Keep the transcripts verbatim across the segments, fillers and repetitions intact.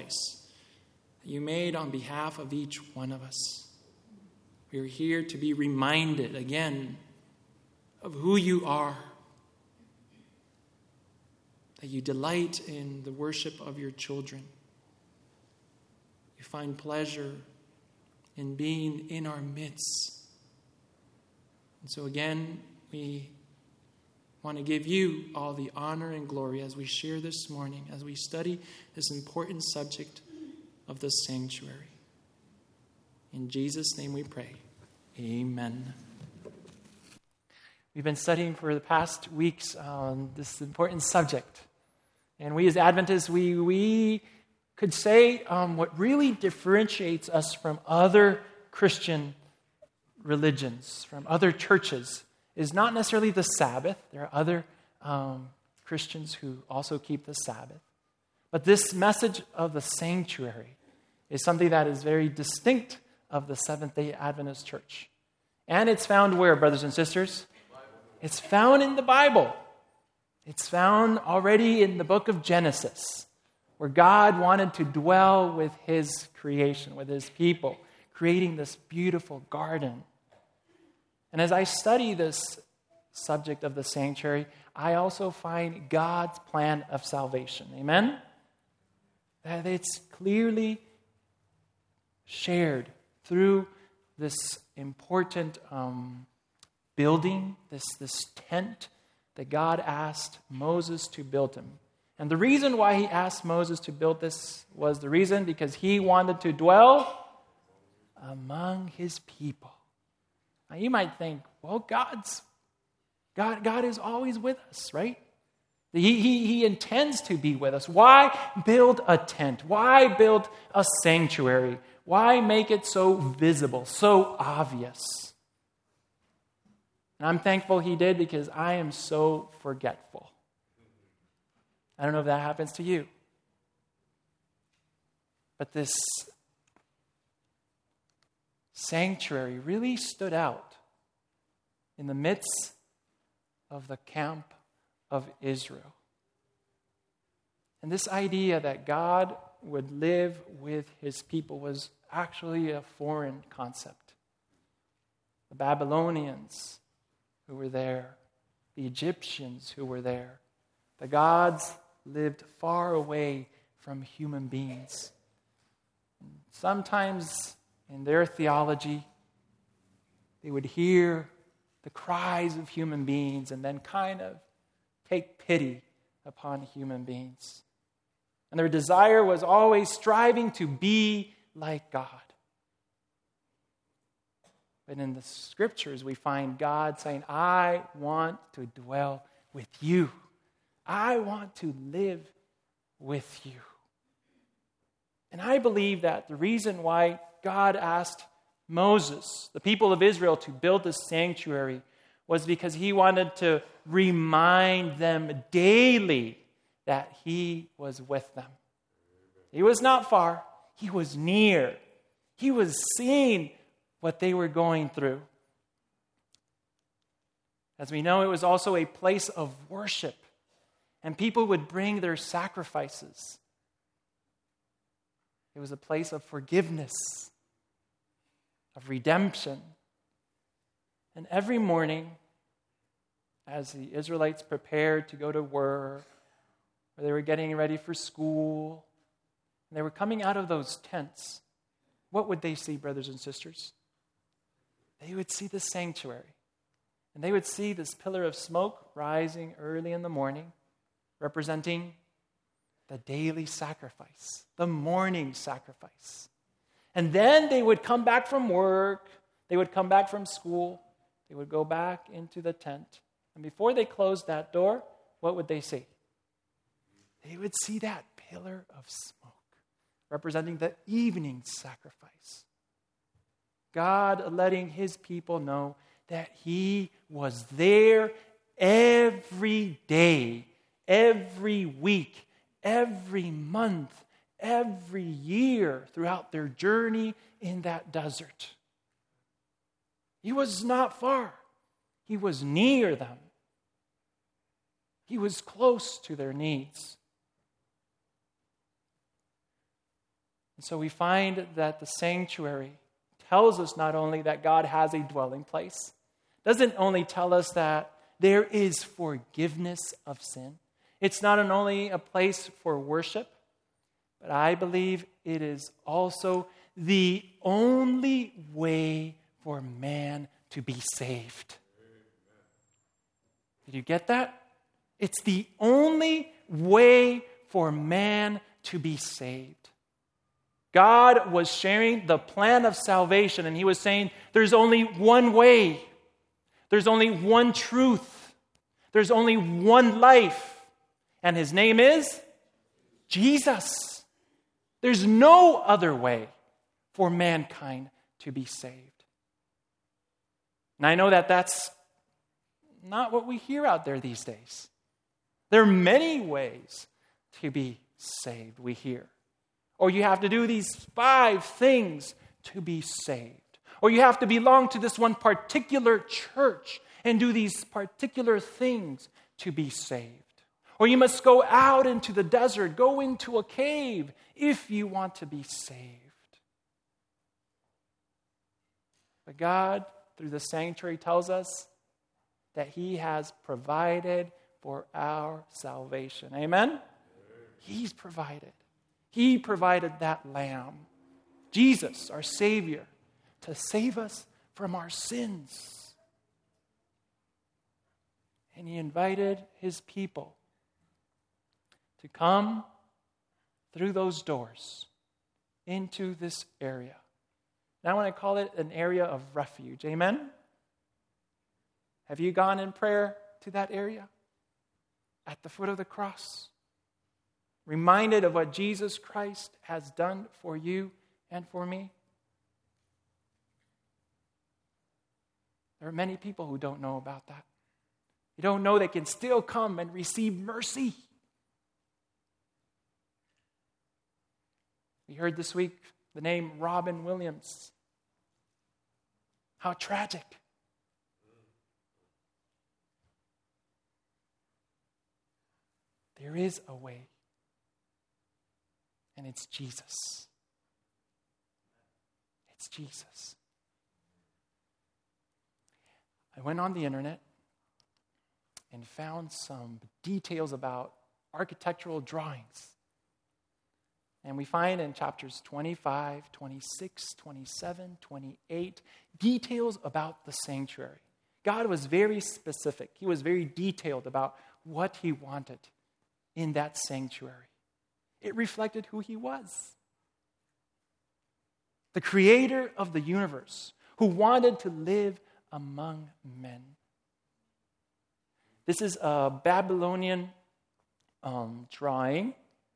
sacrifice that you made on behalf of each one of us. We are here to be reminded again of who you are, that you delight in the worship of your children. You find pleasure in being in our midst. And so again, we want to give you all the honor and glory as we share this morning, as we study this important subject of the sanctuary. In Jesus' name we pray. Amen. We've been studying for the past weeks on this important subject. And we as Adventists, we, we could say um, what really differentiates us from other Christian religions, from other churches, is not necessarily the Sabbath. There are other um, Christians who also keep the Sabbath. But this message of the sanctuary is something that is very distinct of the Seventh-day Adventist Church. And it's found where, brothers and sisters? It's found in the Bible. It's found already in the book of Genesis, where God wanted to dwell with his creation, with his people, creating this beautiful garden. And as I study this subject of the sanctuary, I also find God's plan of salvation. Amen? That it's clearly shared through this important um, building, this, this tent that God asked Moses to build him. And the reason why he asked Moses to build this was the reason because he wanted to dwell among his people. Now you might think, well, God's God, God is always with us, right? He, he, he intends to be with us. Why build a tent? Why build a sanctuary? Why make it so visible, so obvious? And I'm thankful he did because I am so forgetful. I don't know if that happens to you. But this sanctuary really stood out in the midst of the camp of Israel. And this idea that God would live with his people was actually a foreign concept. The Babylonians who were there, the Egyptians who were there, the gods lived far away from human beings. Sometimes in their theology, they would hear the cries of human beings and then kind of take pity upon human beings. And their desire was always striving to be like God. But in the scriptures, we find God saying, I want to dwell with you. I want to live with you. And I believe that the reason why God asked Moses, the people of Israel, to build this sanctuary was because he wanted to remind them daily that he was with them. He was not far. He was near. He was seeing what they were going through. As we know, it was also a place of worship, and people would bring their sacrifices. It was a place of forgiveness, of redemption. And every morning, as the Israelites prepared to go to work, or they were getting ready for school, and they were coming out of those tents, what would they see, brothers and sisters? They would see the sanctuary. And they would see this pillar of smoke rising early in the morning, representing the daily sacrifice, the morning sacrifice. And then they would come back from work, they would come back from school, they would go back into the tent. And before they closed that door, what would they see? They would see that pillar of smoke, representing the evening sacrifice. God letting his people know that he was there every day, every week, every month, every year throughout their journey in that desert. He was not far. He was near them. He was close to their needs. And so we find that the sanctuary tells us not only that God has a dwelling place, doesn't only tell us that there is forgiveness of sin. It's not an only a place for worship, but I believe it is also the only way for man to be saved. Did you get that? It's the only way for man to be saved. God was sharing the plan of salvation, and he was saying there's only one way. There's only one truth. There's only one life. And his name is Jesus. There's no other way for mankind to be saved. And I know that that's not what we hear out there these days. There are many ways to be saved, we hear. Or you have to do these five things to be saved. Or you have to belong to this one particular church and do these particular things to be saved. Or you must go out into the desert, go into a cave if you want to be saved. But God, through the sanctuary, tells us that he has provided for our salvation. Amen? He's provided. He provided that lamb, Jesus, our Savior, to save us from our sins. And he invited his people to come through those doors into this area. And I want to call it an area of refuge. Amen? Have you gone in prayer to that area? At the foot of the cross? Reminded of what Jesus Christ has done for you and for me? There are many people who don't know about that. You don't know they can still come and receive mercy. We heard this week the name Robin Williams. How tragic. There is a way, and it's Jesus. It's Jesus. I went on the internet and found some details about architectural drawings. And we find in chapters twenty-five, twenty-six, twenty-seven, twenty-eight, details about the sanctuary. God was very specific. He was very detailed about what he wanted in that sanctuary. It reflected who he was. The creator of the universe, who wanted to live among men. This is a Babylonian um, drawing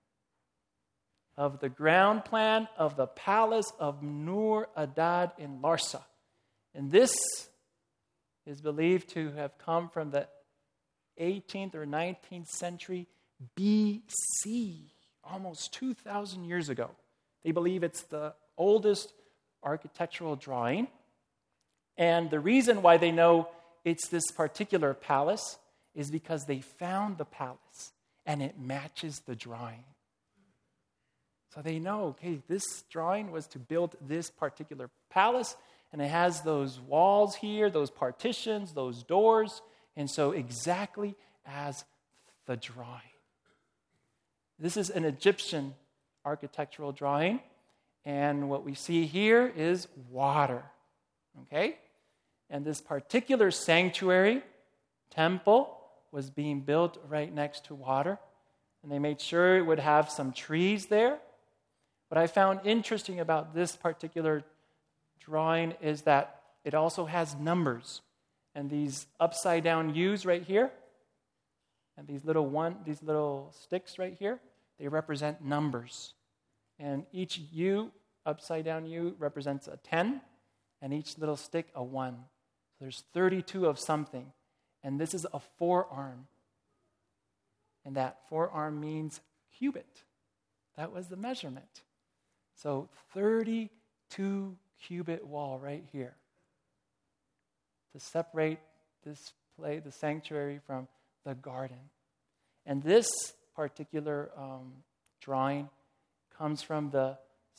of the ground plan of the palace of Nur-Adad in Larsa. And this is believed to have come from the eighteenth or nineteenth century B C, almost two thousand years ago. They believe it's the oldest architectural drawing. And the reason why they know it's this particular palace is because they found the palace and it matches the drawing. So they know, okay, this drawing was to build this particular palace, and it has those walls here, those partitions, those doors, and so exactly as the drawing. This is an Egyptian architectural drawing, and what we see here is water, okay? And this particular sanctuary, temple, was being built right next to water, and they made sure it would have some trees there. What I found interesting about this particular drawing is that it also has numbers. And these upside down U's right here, and these little one, these little sticks right here, they represent numbers. And each U, upside down U, represents a ten, and each little stick a one. So there's thirty-two of something. And this is a forearm. And that forearm means cubit. That was the measurement. So thirty-two cubit wall right here to separate this place, the sanctuary, from the garden. And this particular um, drawing comes from the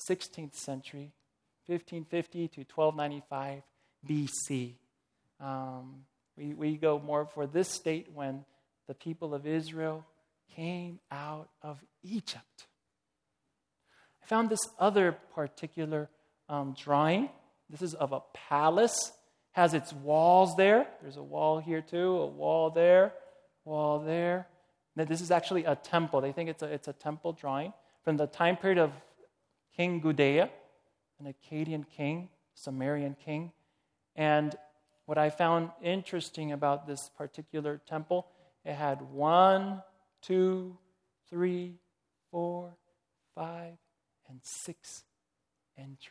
sixteenth century, fifteen fifty to twelve ninety-five B C. Um, we, we go more for this state when the people of Israel came out of Egypt. I found this other particular um, drawing. This is of a palace. Has its walls there. There's a wall here too, a wall there, wall there. Now, this is actually a temple. They think it's a, it's a temple drawing from the time period of King Gudea, an Akkadian king, Sumerian king. And what I found interesting about this particular temple, it had one, two, three, four, five, and six entries.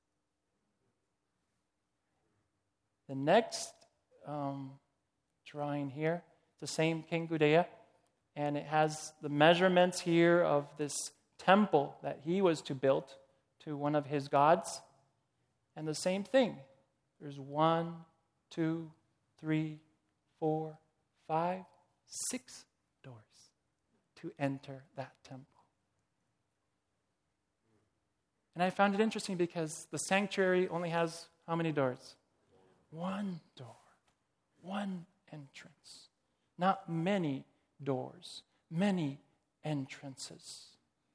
The next um, drawing here, it's the same King Gudea, and it has the measurements here of this temple that he was to build to one of his gods. And the same thing. There's one, two, three, four, five, six doors to enter that temple. And I found it interesting because the sanctuary only has how many doors? One door, one entrance. Not many doors, many entrances.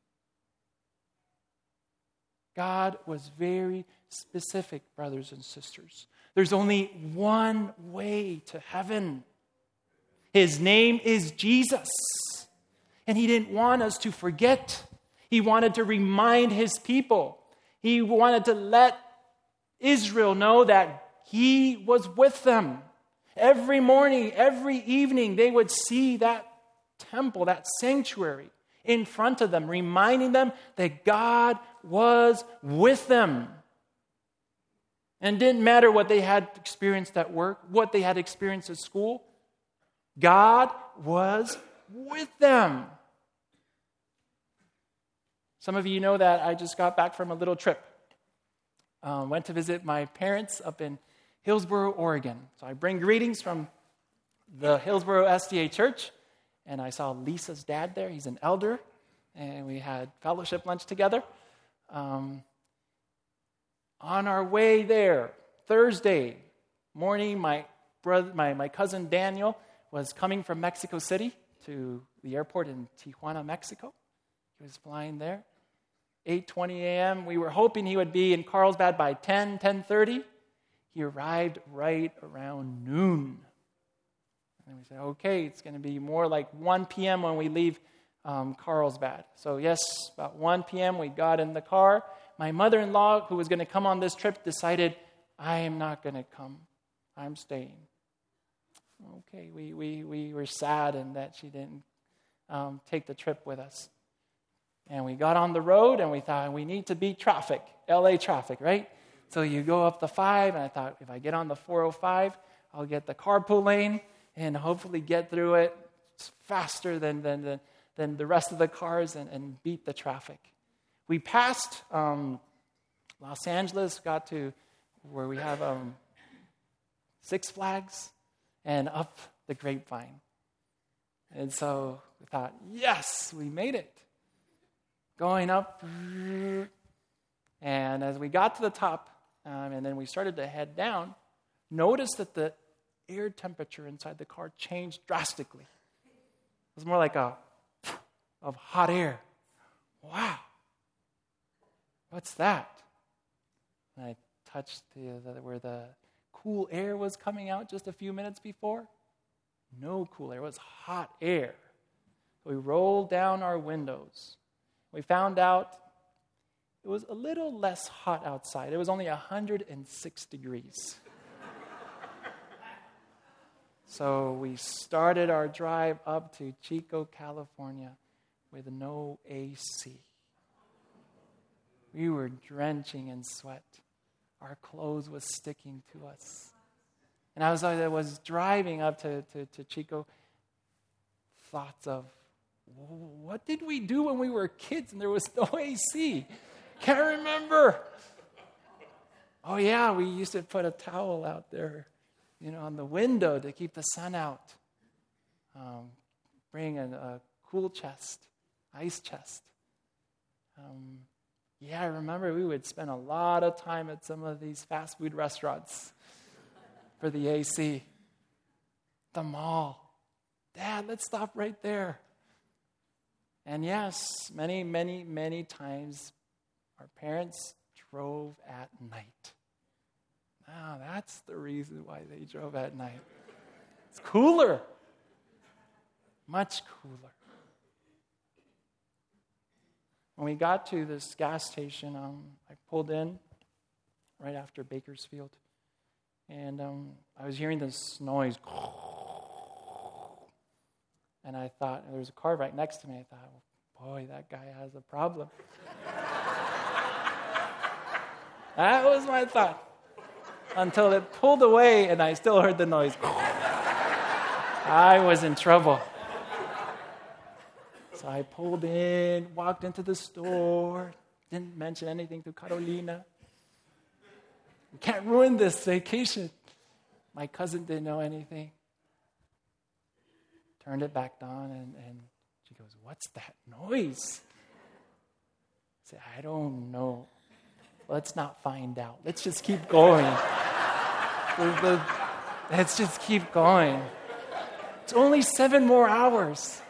God was very specific, brothers and sisters. There's only one way to heaven. His name is Jesus. And he didn't want us to forget. He wanted to remind his people. He wanted to let Israel know that he was with them. Every morning, every evening, they would see that temple, that sanctuary in front of them, reminding them that God was with them. And it didn't matter what they had experienced at work, what they had experienced at school. God was with them. Some of you know that I just got back from a little trip. Um, went to visit my parents up in Hillsboro, Oregon. So I bring greetings from the Hillsboro S D A Church. And I saw Lisa's dad there. He's an elder. And we had fellowship lunch together. Um, on our way there, Thursday morning, my brother, my, my cousin Daniel was coming from Mexico City to the airport in Tijuana, Mexico. He was flying there. eight twenty a.m. We were hoping he would be in Carlsbad by ten, ten thirty. He arrived right around noon. And we said, okay, it's going to be more like one p.m. when we leave um, Carlsbad. So yes, about one p.m. we got in the car. My mother-in-law, who was going to come on this trip, decided, I am not going to come. I'm staying. Okay, we we we were sad in that she didn't um, take the trip with us. And we got on the road, and we thought, we need to beat traffic, L A traffic, right? So you go up the five, and I thought, if I get on the four oh five, I'll get the carpool lane and hopefully get through it faster than than, than, than the rest of the cars and, and beat the traffic. We passed um, Los Angeles, got to where we have um, Six Flags, and up the Grapevine. And so we thought, yes, we made it. Going up, and as we got to the top, um, and then we started to head down, noticed that the air temperature inside the car changed drastically. It was more like a of hot air. Wow. What's that? And I touched the, the, where the cool air was coming out just a few minutes before. No cool air. It was hot air. So we rolled down our windows. We found out it was a little less hot outside. It was only one hundred six degrees. So we started our drive up to Chico, California with no A C. We were drenching in sweat. Our clothes was sticking to us. And I was, I was driving up to, to, to Chico, thoughts of, what did we do when we were kids and there was no A C? Can't remember. Oh yeah, we used to put a towel out there, you know, on the window to keep the sun out. Um, bring a, a cool chest, ice chest. Um, Yeah, I remember we would spend a lot of time at some of these fast food restaurants for the A C. The mall. Dad, let's stop right there. And yes, many, many, many times our parents drove at night. Now, that's the reason why they drove at night. It's cooler. Much cooler. When we got to this gas station, um, I pulled in right after Bakersfield. And um, I was hearing this noise. And I thought, there was a car right next to me. I thought, boy, that guy has a problem. That was my thought. Until it pulled away and I still heard the noise. I was in trouble. So I pulled in, walked into the store, didn't mention anything to Carolina. We can't ruin this vacation. My cousin didn't know anything. Turned it back on, and, and she goes, "What's that noise?" I said, "I don't know. Let's not find out. Let's just keep going. the, the, let's just keep going. It's only seven more hours."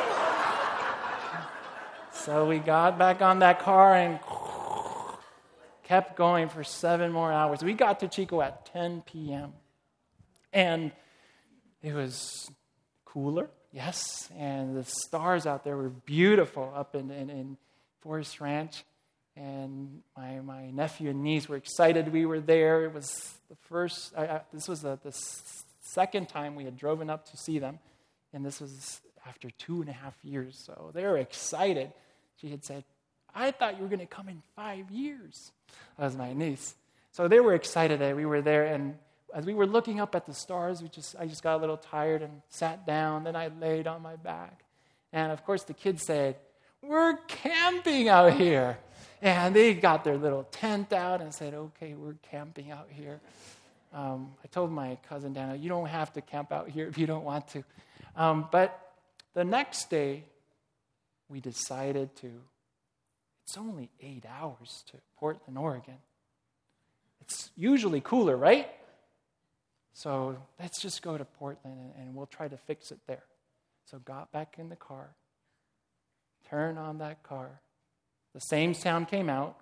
So we got back on that car and kept going for seven more hours. We got to Chico at ten p.m. And it was cooler, yes, and the stars out there were beautiful up in, in, in Forest Ranch. And my, my nephew and niece were excited we were there. It was the first, I, I, this was the, the second time we had driven up to see them. And this was after two and a half years. So they were excited. She had said, "I thought you were going to come in five years. That was my niece. So they were excited that we were there. And as we were looking up at the stars, we just I just got a little tired and sat down. Then I laid on my back. And of course the kids said, "We're camping out here." And they got their little tent out and said, "Okay, we're camping out here." Um, I told my cousin Dana, "You don't have to camp out here if you don't want to." Um, but the next day, we decided to, it's only eight hours to Portland, Oregon. It's usually cooler, right? So let's just go to Portland and, and we'll try to fix it there. So got back in the car, turned on that car. The same sound came out.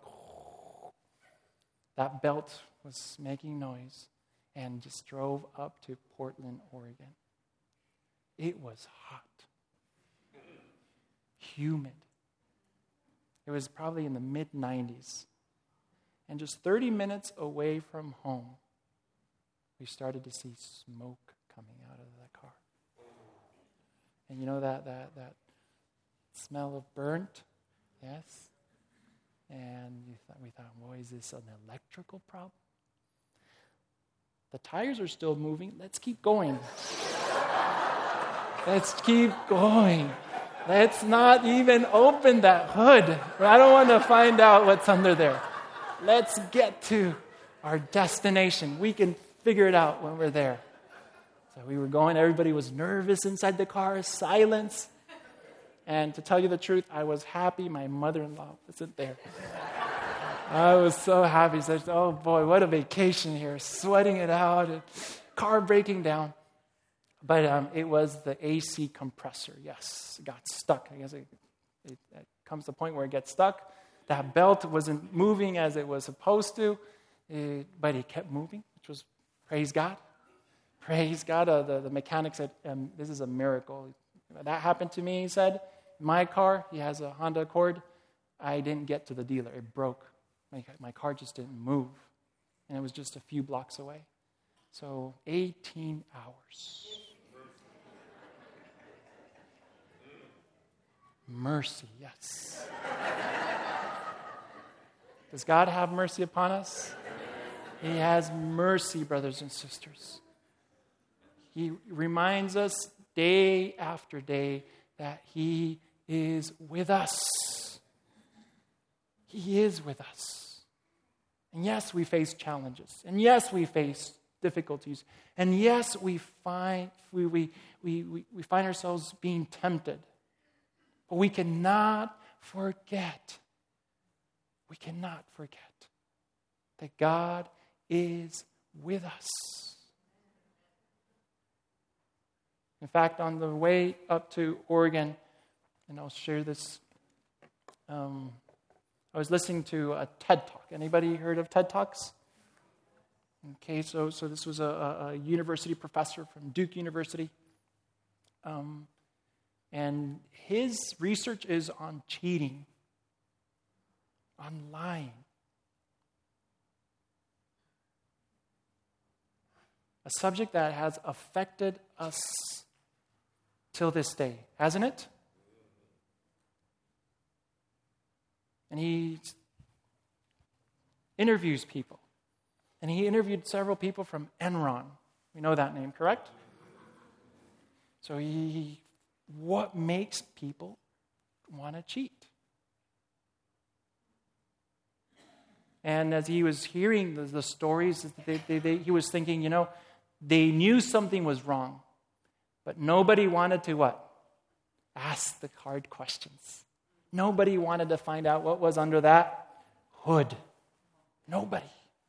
That belt was making noise and just drove up to Portland, Oregon. It was hot, humid. It was probably in the mid nineties. And just thirty minutes away from home, we started to see smoke coming out of the car. And you know that that that smell of burnt? Yes. And you thought, we thought, well, is this an electrical problem? The tires are still moving. Let's keep going. Let's keep going. Let's not even open that hood. I don't want to find out what's under there. Let's get to our destination. We can figure it out when we're there. So we were going. Everybody was nervous inside the car. Silence. And to tell you the truth, I was happy my mother-in-law wasn't there. I was so happy. I said, "Oh boy, what a vacation here. Sweating it out. And car breaking down." But um, it was the A C compressor. Yes, it got stuck. I guess it, it, it comes to the point where it gets stuck. That belt wasn't moving as it was supposed to, it, but it kept moving, which was, praise God. Praise God. Uh, the, the mechanic said, um, "This is a miracle. That happened to me," he said. My car, he has a Honda Accord. I didn't get to the dealer. It broke. My, my car just didn't move. And it was just a few blocks away. So eighteen hours. Mercy, yes. Does God have mercy upon us? He has mercy, brothers and sisters. He reminds us day after day that He is with us. He is with us. And yes, we face challenges. And yes, we face difficulties. And yes, we find we we we, we, we find ourselves being tempted. But we cannot forget we cannot forget that God is with us. In fact, on the way up to Oregon, and I'll share this, um, I was listening to a TED Talk. Anybody heard of TED Talks? Okay, so so this was a, a, a university professor from Duke University. Um, and his research is on cheating, on lying. A subject that has affected us till this day, hasn't it? And he interviews people. And he interviewed several people from Enron. We know that name, correct? So he, what makes people want to cheat? And as he was hearing the, the stories, they, they, they, he was thinking, you know, they knew something was wrong, but nobody wanted to what? Ask the hard questions. Nobody wanted to find out what was under that hood. Nobody.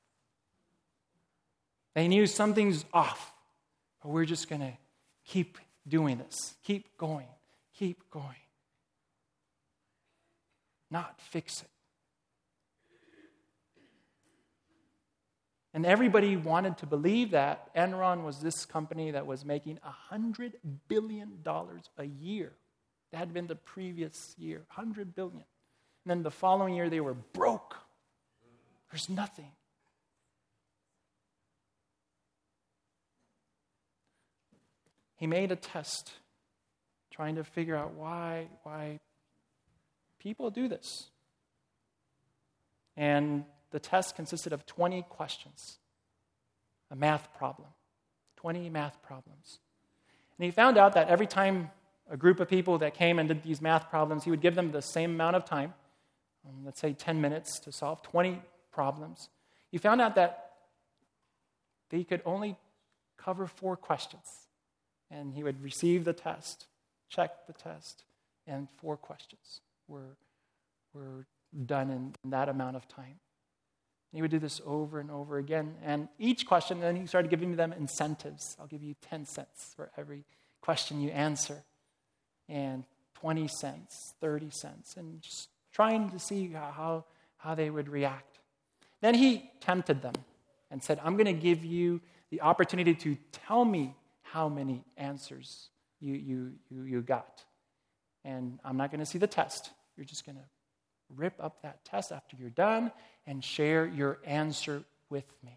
They knew something's off, but we're just going to keep doing this. Keep going. Keep going. Not fix it. And everybody wanted to believe that Enron was this company that was making one hundred billion dollars a year. That had been the previous year, one hundred billion dollars. And then the following year, they were broke. There's nothing. He made a test trying to figure out why, why people do this. And the test consisted of twenty questions, a math problem, twenty math problems. And he found out that every time a group of people that came and did these math problems, he would give them the same amount of time, um, let's say ten minutes to solve twenty problems. He found out that they could only cover four questions. And he would receive the test, check the test, and four questions were, were done in, in that amount of time. And he would do this over and over again. And each question, then he started giving them incentives. I'll give you ten cents for every question you answer. And twenty cents, thirty cents. And just trying to see how, how they would react. Then he tempted them and said, I'm going to give you the opportunity to tell me how many answers you, you, you, you got. And I'm not going to see the test. You're just going to rip up that test after you're done and share your answer with me.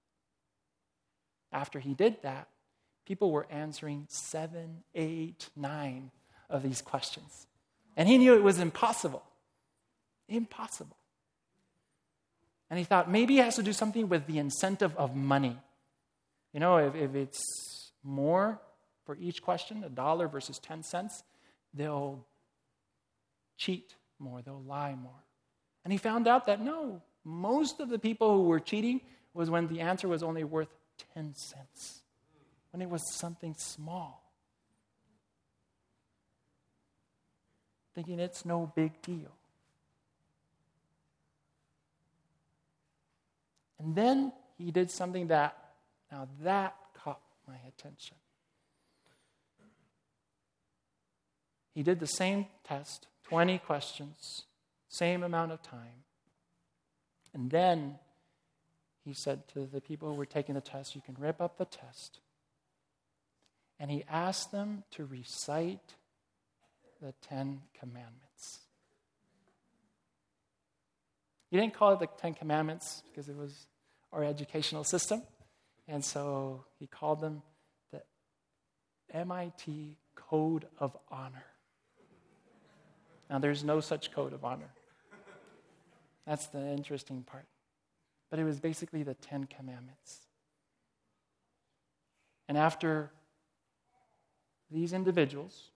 After he did that, people were answering seven, eight, nine of these questions. And he knew it was impossible. Impossible. And he thought maybe he has to do something with the incentive of money. You know, if, if it's more for each question, a dollar versus ten cents, they'll cheat more, they'll lie more. And he found out that no, most of the people who were cheating was when the answer was only worth ten cents, when it was something small. Thinking it's no big deal. And then he did something that, now that caught my attention. He did the same test, twenty questions, same amount of time. And then he said to the people who were taking the test, you can rip up the test. And he asked them to recite the Ten Commandments. He didn't call it the Ten Commandments because it was our educational system. And so he called them the M I T Code of Honor. Now, there's no such code of honor. That's the interesting part. But it was basically the Ten Commandments. And after these individuals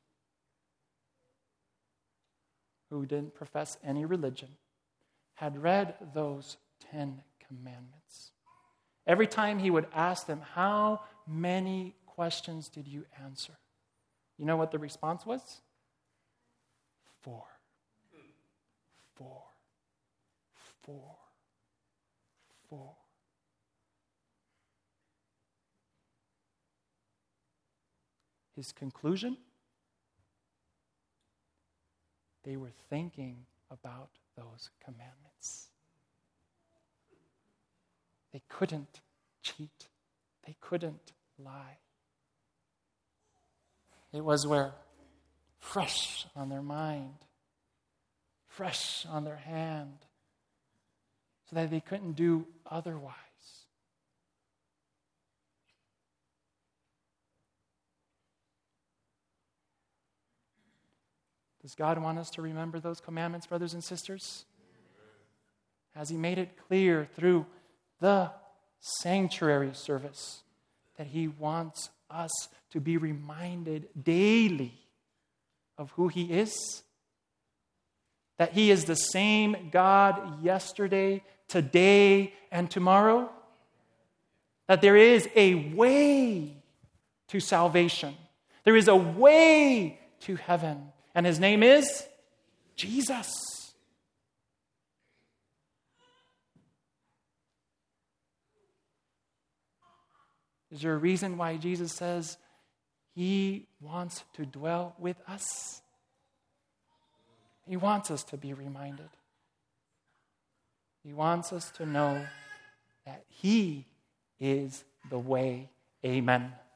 who didn't profess any religion had read those Ten Commandments, every time he would ask them, how many questions did you answer? You know what the response was? Four. Four. for. For. His conclusion? They were thinking about those commandments. They couldn't cheat. They couldn't lie. It was where fresh on their mind, fresh on their hand, so that they couldn't do otherwise. Does God want us to remember those commandments, brothers and sisters? Has He made it clear through the sanctuary service that He wants us to be reminded daily of who He is? That He is the same God yesterday, today, and tomorrow? That there is a way to salvation. There is a way to heaven. And His name is Jesus. Is there a reason why Jesus says He wants to dwell with us? He wants us to be reminded. He wants us to know that He is the way. Amen.